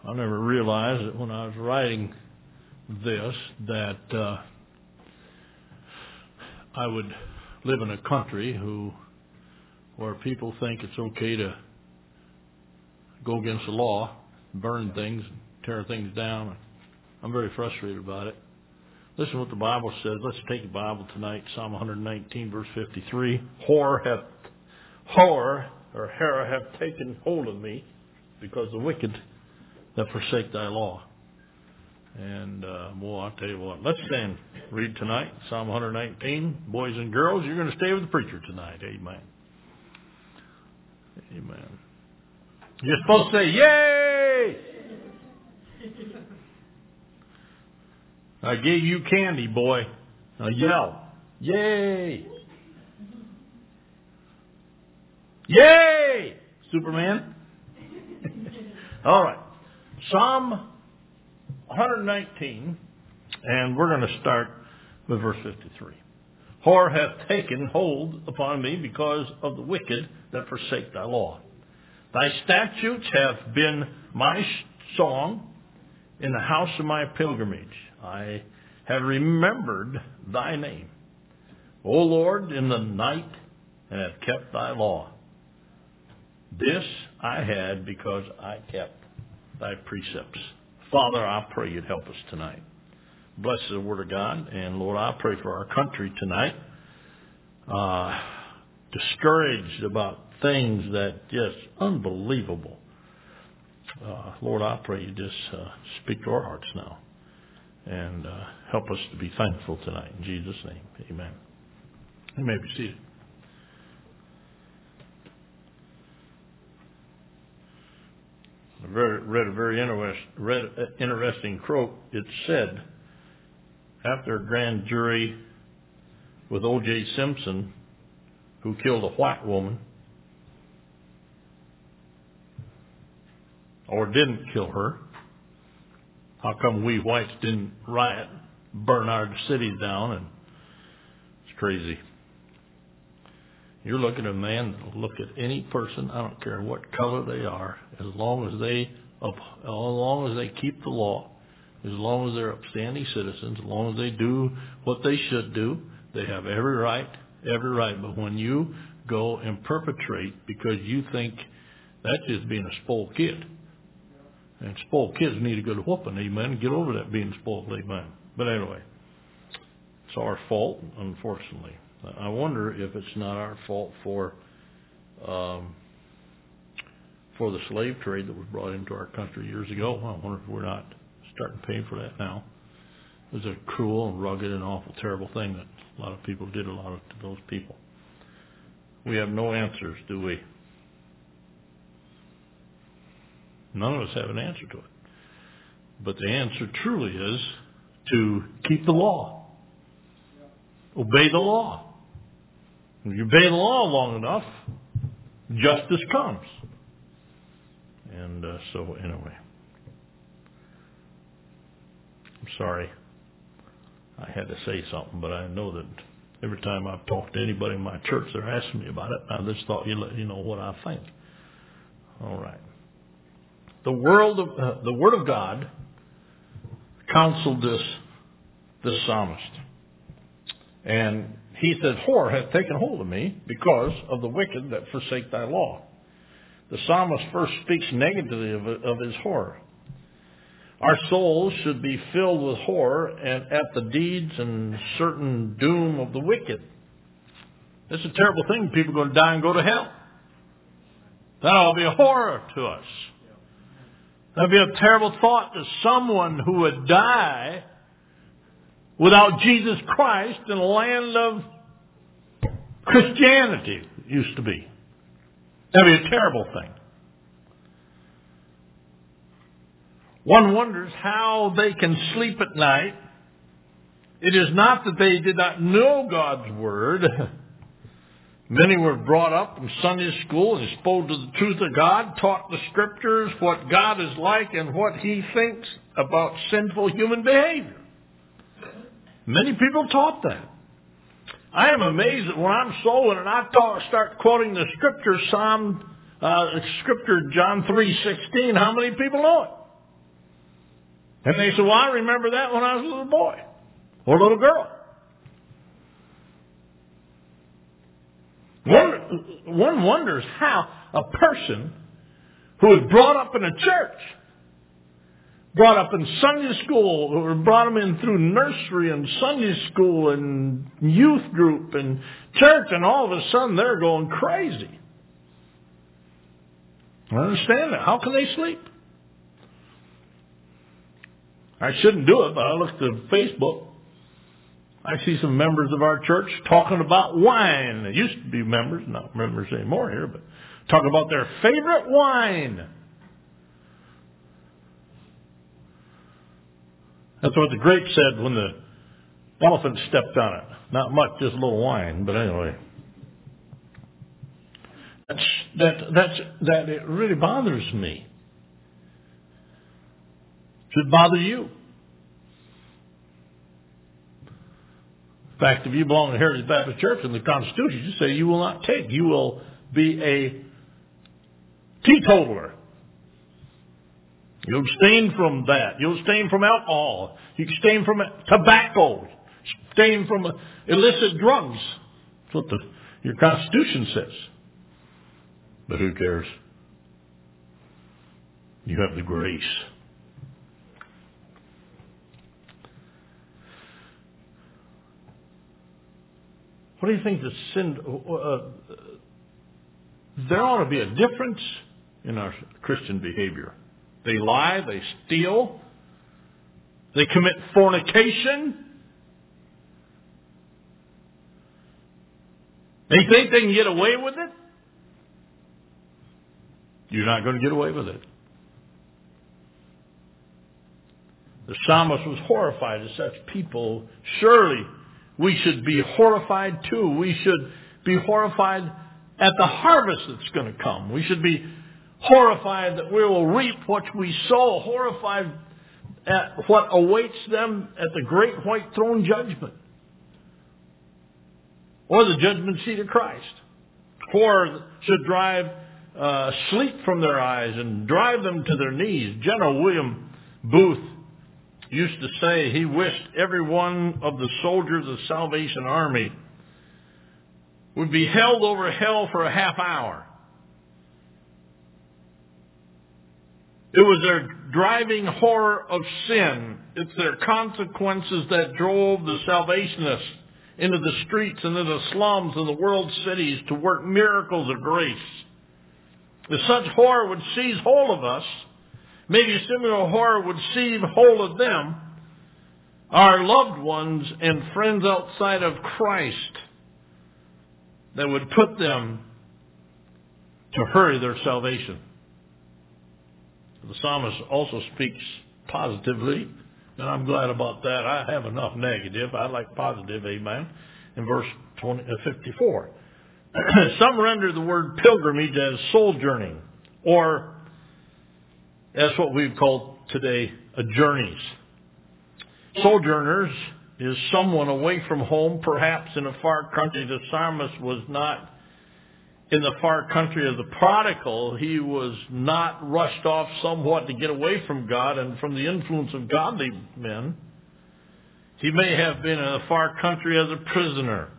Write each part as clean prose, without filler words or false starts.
I never realized that when I was writing this that I would live in a country where people think it's okay to go against the law, burn things, tear things down. I'm very frustrated about it. Listen to what the Bible says. Let's take the Bible tonight, Psalm 119, verse 53. Horror hath taken hold of me, because the wicked that forsake thy law. And, I'll tell you what. Let's stand. Read tonight, Psalm 119. Boys and girls, you're going to stay with the preacher tonight. Amen. Amen. You're supposed to say, yay! I gave you candy, boy. Now yell, yay! Yay! Superman? All right. Psalm 119, and we're going to start with verse 53. Horror hath taken hold upon me because of the wicked that forsake thy law. Thy statutes have been my song in the house of my pilgrimage. I have remembered thy name, O Lord, in the night, and have kept thy law. This I had because I kept thy precepts. Father, I pray you'd help us tonight. Bless the word of God. And Lord, I pray for our country tonight. Discouraged about things that just unbelievable. Lord, I pray you just speak to our hearts now. And help us to be thankful tonight. In Jesus' name, amen. You may be seated. I read a very interesting quote. It said, after a grand jury with O.J. Simpson, who killed a white woman, or didn't kill her, how come we whites didn't riot, burn our cities down? And it's crazy. You're looking at a man that will look at any person, I don't care what color they are, as long as they keep the law, as long as they're upstanding citizens, as long as they do what they should do, they have every right. But when you go and perpetrate because you think that's just being a spoiled kid, and spoiled kids need a good whooping, amen, get over that being spoiled, amen. But anyway, it's our fault, unfortunately. I wonder if it's not our fault for the slave trade that was brought into our country years ago. I wonder if we're not starting to pay for that now. It was a cruel and rugged and awful, terrible thing that a lot of people did to those people. We have no answers, do we? None of us have an answer to it. But the answer truly is to keep the law. Obey the law. If you obey the law long enough, justice comes. And so anyway, I'm sorry I had to say something, but I know that every time I've talked to anybody in my church, they're asking me about it. I just thought you'd let you know what I think. All right. The Word of God counseled this psalmist. And he said, horror hath taken hold of me because of the wicked that forsake thy law. The psalmist first speaks negatively of his horror. Our souls should be filled with horror at the deeds and certain doom of the wicked. It's a terrible thing. People are going to die and go to hell. That ought to be a horror to us. That would be a terrible thought to someone who would die without Jesus Christ in a land of Christianity, it used to be. That would be a terrible thing. One wonders how they can sleep at night. It is not that they did not know God's Word. Many were brought up in Sunday school and exposed to the truth of God, taught the Scriptures, what God is like and what He thinks about sinful human behavior. Many people taught that. I am amazed that when I'm sowing and I start quoting the Scripture, Scripture John 3:16, how many people know it? And they said, well, I remember that when I was a little boy or a little girl. One wonders how a person who was brought up in a church, brought up in Sunday school, or brought them in through nursery and Sunday school and youth group and church, and all of a sudden they're going crazy. I understand that. How can they sleep? I shouldn't do it, but I looked at Facebook. I see some members of our church talking about wine. They used to be members, not members anymore here, but talking about their favorite wine. That's what the grape said when the elephant stepped on it. Not much, just a little wine, but anyway. That it really bothers me. Should bother you. In fact, if you belong to Heritage Baptist Church in the Constitution, you say you will not take. You will be a teetotaler. You abstain from that. You abstain from alcohol. You abstain from tobacco. Abstain from illicit drugs. That's what your Constitution says. But who cares? You have the grace. What do you think the sin... there ought to be a difference in our Christian behavior. They lie, they steal, they commit fornication. They think they can get away with it. You're not going to get away with it. The psalmist was horrified at such people. Surely we should be horrified too. We should be horrified at the harvest that's going to come. We should be horrified that we will reap what we sow. Horrified at what awaits them at the great white throne judgment. Or the judgment seat of Christ. Horror should drive sleep from their eyes and drive them to their knees. General William Booth used to say he wished every one of the soldiers of the Salvation Army would be held over hell for a half hour. It was their driving horror of sin. It's their consequences that drove the Salvationists into the streets and into the slums and the world cities to work miracles of grace. If such horror would seize hold of us, maybe similar horror would seize hold of them, our loved ones and friends outside of Christ, that would put them to hurry their salvation. The psalmist also speaks positively, and I'm glad about that. I have enough negative. I like positive, amen, in verse 54. Some render the word pilgrimage as sojourning, or as what we've called today a journeys. Sojourners is someone away from home, perhaps in a far country. The psalmist was not in the far country of the prodigal. He was not rushed off somewhat to get away from God and from the influence of godly men. He may have been in a far country as a prisoner.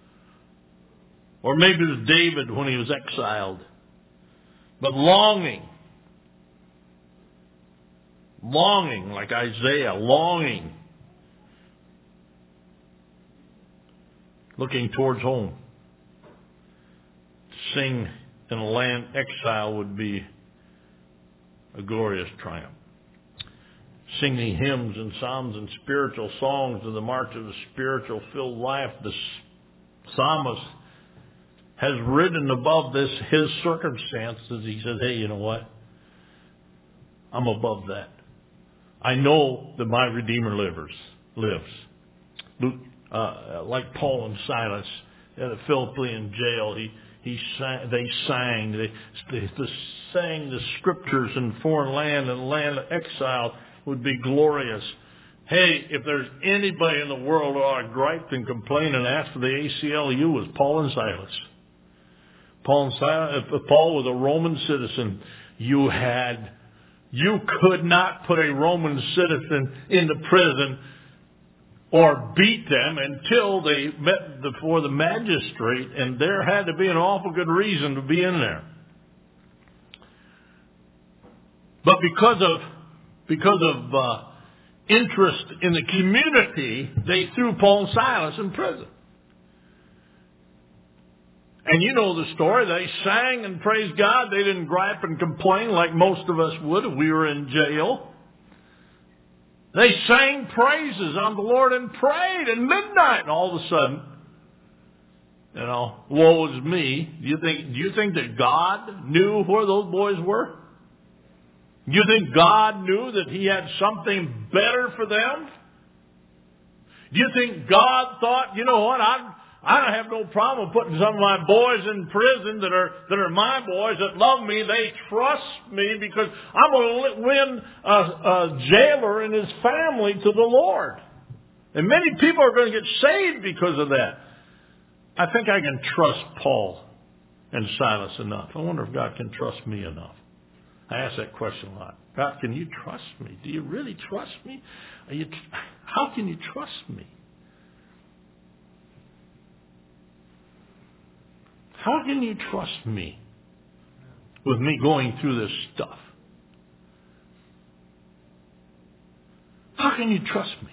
Or maybe it was David when he was exiled. But longing like Isaiah, longing, looking towards home. To sing in a land exile would be a glorious triumph. Singing hymns and psalms and spiritual songs to the march of a spiritual filled life, the psalmist has ridden above his circumstances. He says, hey, you know what? I'm above that. I know that my Redeemer lives. Like Paul and Silas at the Philippian jail, they sang the scriptures in foreign land, and land of exile would be glorious. Hey, if there's anybody in the world who ought to gripe and complain and ask for the ACLU, it was Paul and Silas. Paul was a Roman citizen. You You could not put a Roman citizen into prison or beat them until they met before the magistrate, and there had to be an awful good reason to be in there. But because of interest in the community, they threw Paul and Silas in prison. And you know the story. They sang and praised God. They didn't gripe and complain like most of us would if we were in jail. They sang praises on the Lord and prayed at midnight, and all of a sudden, woe is me. Do you think that God knew where those boys were? Do you think God knew that He had something better for them? Do you think God thought, you know what, I don't have no problem putting some of my boys in prison that are my boys that love me. They trust me because I'm going to win a jailer and his family to the Lord. And many people are going to get saved because of that. I think I can trust Paul and Silas enough. I wonder if God can trust me enough. I ask that question a lot. God, can you trust me? Do you really trust me? How can you trust me? How can you trust me with me going through this stuff? How can you trust me?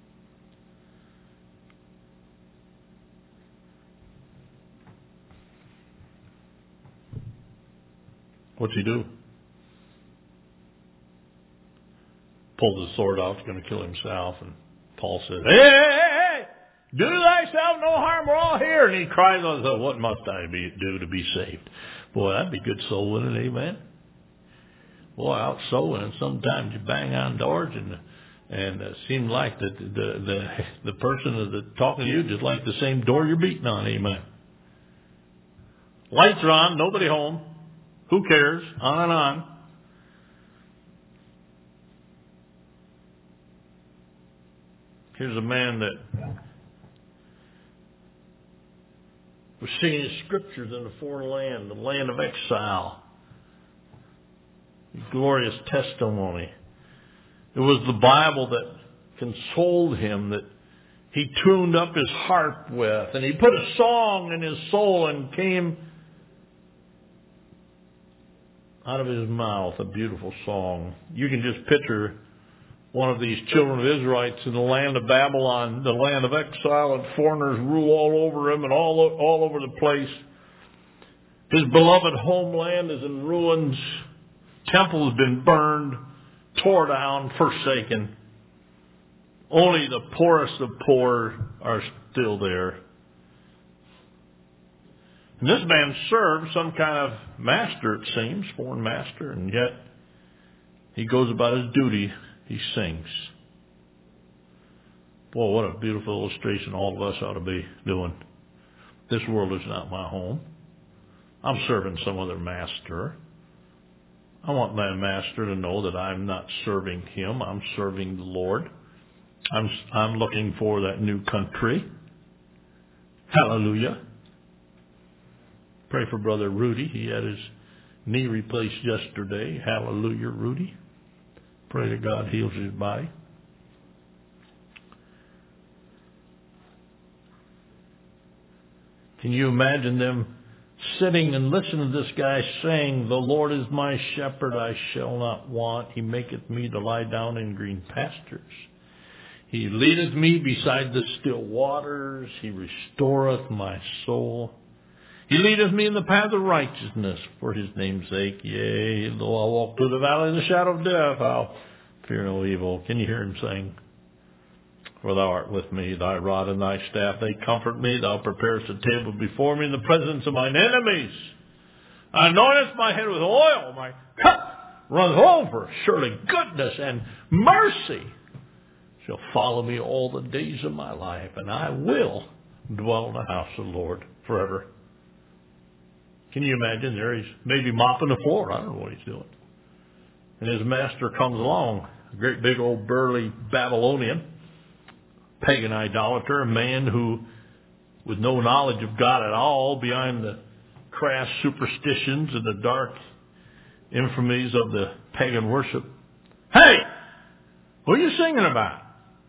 What's he do? Pulls his sword out, he's going to kill himself, and Paul says, hey, do thyself no harm, we're all here. And he cries out, what must I do to be saved? Boy, that'd be good soul winning, amen? Boy, out soul winning, sometimes you bang on doors and it seems like the person that's talking to you just like the same door you're beating on, amen? Lights are on, nobody home. Who cares? On and on. Here's a man that was singing his scriptures in a foreign land, the land of exile. Glorious testimony. It was the Bible that consoled him, that he tuned up his harp with, and he put a song in his soul and came out of his mouth a beautiful song. You can just picture one of these children of Israelites in the land of Babylon, the land of exile, and foreigners rule all over him and all over the place. His beloved homeland is in ruins. Temple has been burned, tore down, forsaken. Only the poorest of poor are still there. And this man served some kind of master, it seems, foreign master, and yet he goes about his duty. He sings. Boy, what a beautiful illustration all of us ought to be doing. This world is not my home. I'm serving some other master. I want my master to know that I'm not serving him. I'm serving the Lord. I'm looking for that new country. Hallelujah. Pray for Brother Rudy. He had his knee replaced yesterday. Hallelujah, Rudy. Pray that God heals his body. Can you imagine them sitting and listening to this guy saying, the Lord is my shepherd, I shall not want. He maketh me to lie down in green pastures. He leadeth me beside the still waters. He restoreth my soul. He leadeth me in the path of righteousness for his name's sake. Yea, though I walk through the valley of the shadow of death, I'll fear no evil. Can you hear him sing? For thou art with me, thy rod and thy staff, they comfort me. Thou preparest a table before me in the presence of mine enemies. Anointest my head with oil, my cup runs over. Surely goodness and mercy shall follow me all the days of my life, and I will dwell in the house of the Lord forever. Can you imagine? There he's maybe mopping the floor. I don't know what he's doing. And his master comes along, a great big old burly Babylonian, pagan idolater, a man who, with no knowledge of God at all, behind the crass superstitions and the dark infamies of the pagan worship. Hey, what are you singing about?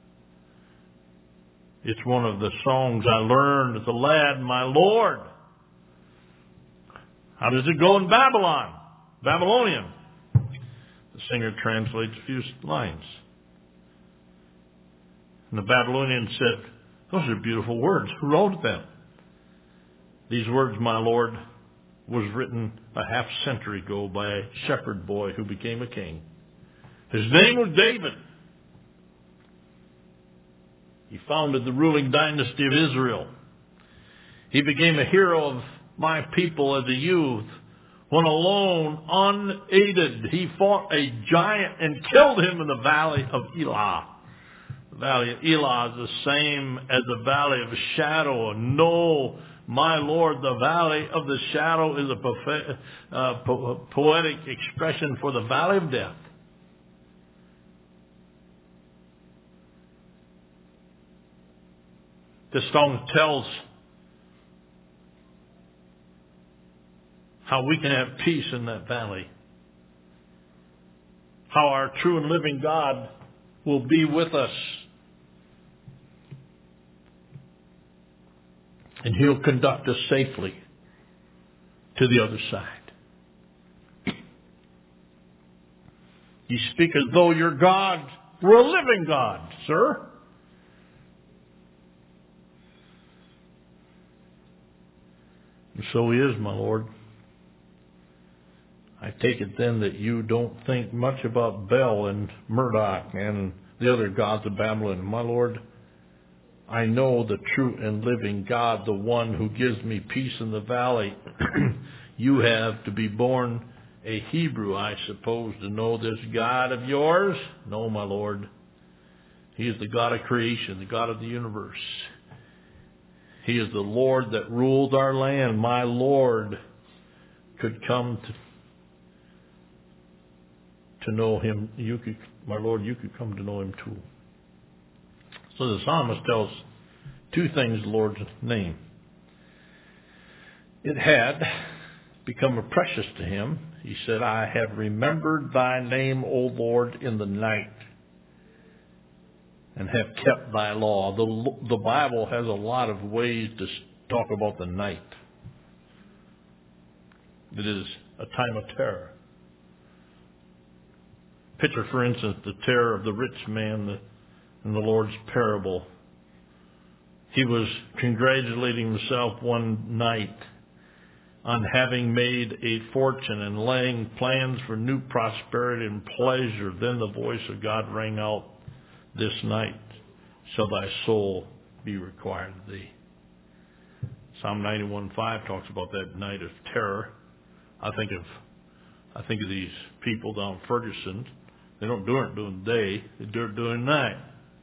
It's one of the songs I learned as a lad, my Lord. How does it go in Babylon? Babylonian. The singer translates a few lines. And the Babylonian said, those are beautiful words. Who wrote them? These words, my Lord, was written a half century ago by a shepherd boy who became a king. His name was David. He founded the ruling dynasty of Israel. He became a hero of my people as a youth. When alone, unaided, he fought a giant and killed him in the valley of Elah. The valley of Elah is the same as the valley of shadow. No, my Lord, the valley of the shadow is a poetic expression for the valley of death. This song tells how we can have peace in that valley. How our true and living God will be with us. And He'll conduct us safely to the other side. You speak as though your God were a living God, sir. And so He is, my Lord. I take it then that you don't think much about Bel and Marduk and the other gods of Babylon. My Lord, I know the true and living God, the one who gives me peace in the valley. You have to be born a Hebrew, I suppose, to know this God of yours. No, my Lord. He is the God of creation, the God of the universe. He is the Lord that ruled our land. My Lord could come to know Him. My Lord, you could come to know Him too. So the psalmist tells two things in the Lord's name. It had become precious to him. He said, I have remembered thy name, O Lord, in the night, and have kept thy law. The Bible has a lot of ways to talk about the night. It is a time of terror. Picture, for instance, the terror of the rich man in the Lord's parable. He was congratulating himself one night on having made a fortune and laying plans for new prosperity and pleasure. Then the voice of God rang out, this night shall thy soul be required of thee. Psalm 91:5 talks about that night of terror. I think of these people down Ferguson. They don't do it during the day, they do it during the night.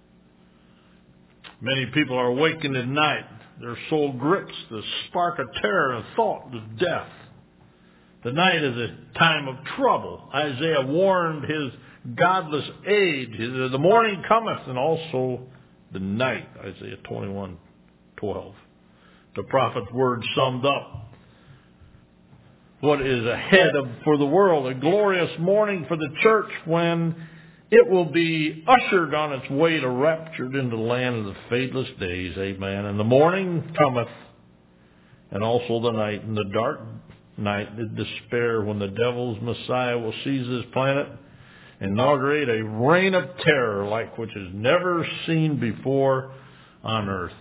Many people are awakened at night. Their soul grips the spark of terror and thought of death. The night is a time of trouble. Isaiah warned his godless age. The morning cometh, and also the night. Isaiah 21:12. The prophet's word summed up what is ahead for the world. A glorious morning for the church when it will be ushered on its way to raptured into the land of the fadeless days. Amen. And the morning cometh, and also the night, and the dark night, the despair, when the devil's Messiah will seize this planet, inaugurate a reign of terror like which is never seen before on earth.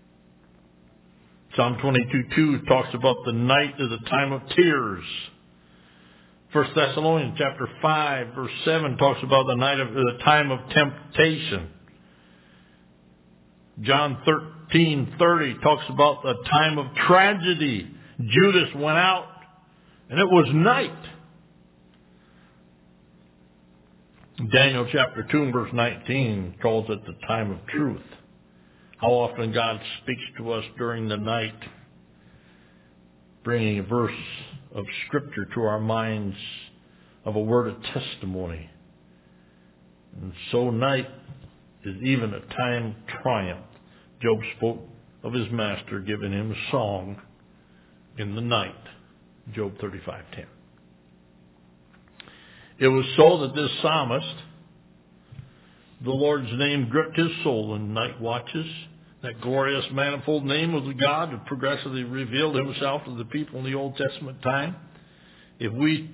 Psalm 22:2 talks about the night as a time of tears. 1 Thessalonians chapter 5 verse 7 talks about the time of temptation. John 13:30 talks about the time of tragedy. Judas went out and it was night. Daniel chapter 2 verse 19 calls it the time of truth. How often God speaks to us during the night, bringing a verse of Scripture to our minds, of a word of testimony. And so night is even a time of triumph. Job spoke of his master giving him a song in the night. Job 35:10. It was so that this psalmist, the Lord's name gripped his soul in night watches. That glorious manifold name of the God that progressively revealed himself to the people in the Old Testament time. If we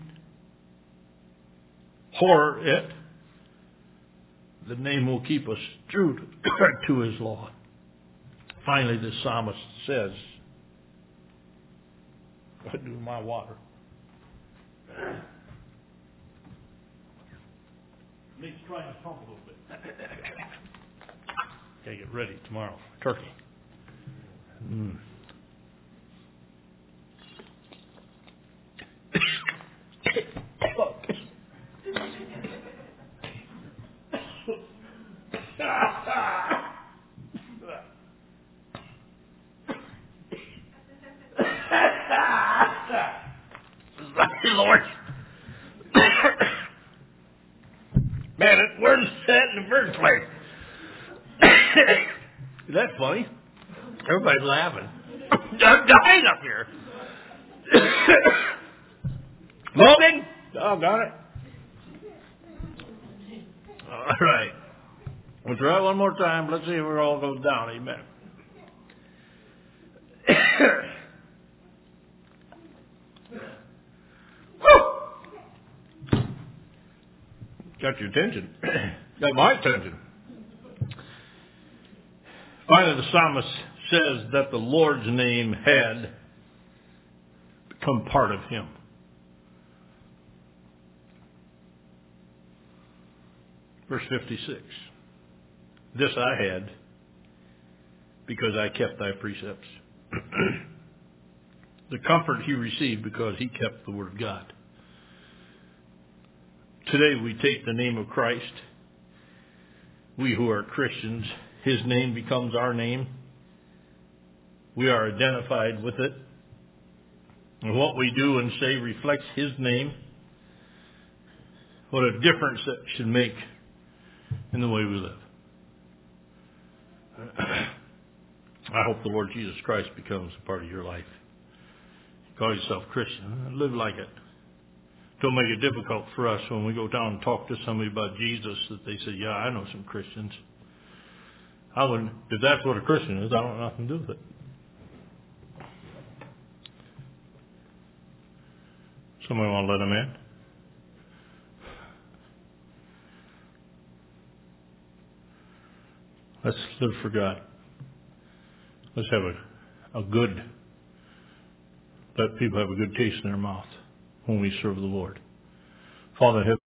horror it, the name will keep us true to his law. Finally, the psalmist says, what do my water? Needs trying to pump a little bit. Okay, get ready tomorrow. Turkey. Lord. Man, where's that in the first place? Is that funny? Everybody's laughing. I'm dying up here. Logan? Oh, got it. All right. We'll try one more time. Let's see if it all goes down. Amen. Got your attention. Got my attention. Finally, the psalmist says that the Lord's name had become part of him. Verse 56. This I had because I kept thy precepts. The comfort he received because he kept the word of God. Today we take the name of Christ. We who are Christians, his name becomes our name. We are identified with it. And what we do and say reflects his name. What a difference that should make in the way we live. I hope the Lord Jesus Christ becomes a part of your life. Call yourself Christian. Live like it. Don't make it difficult for us when we go down and talk to somebody about Jesus that they say, yeah, I know some Christians. I wouldn't, if that's what a Christian is, I don't have nothing to do with it. Somebody want to let him in? Let's live for God. Let's have let people have a good taste in their mouth when we serve the Lord. Father in heaven,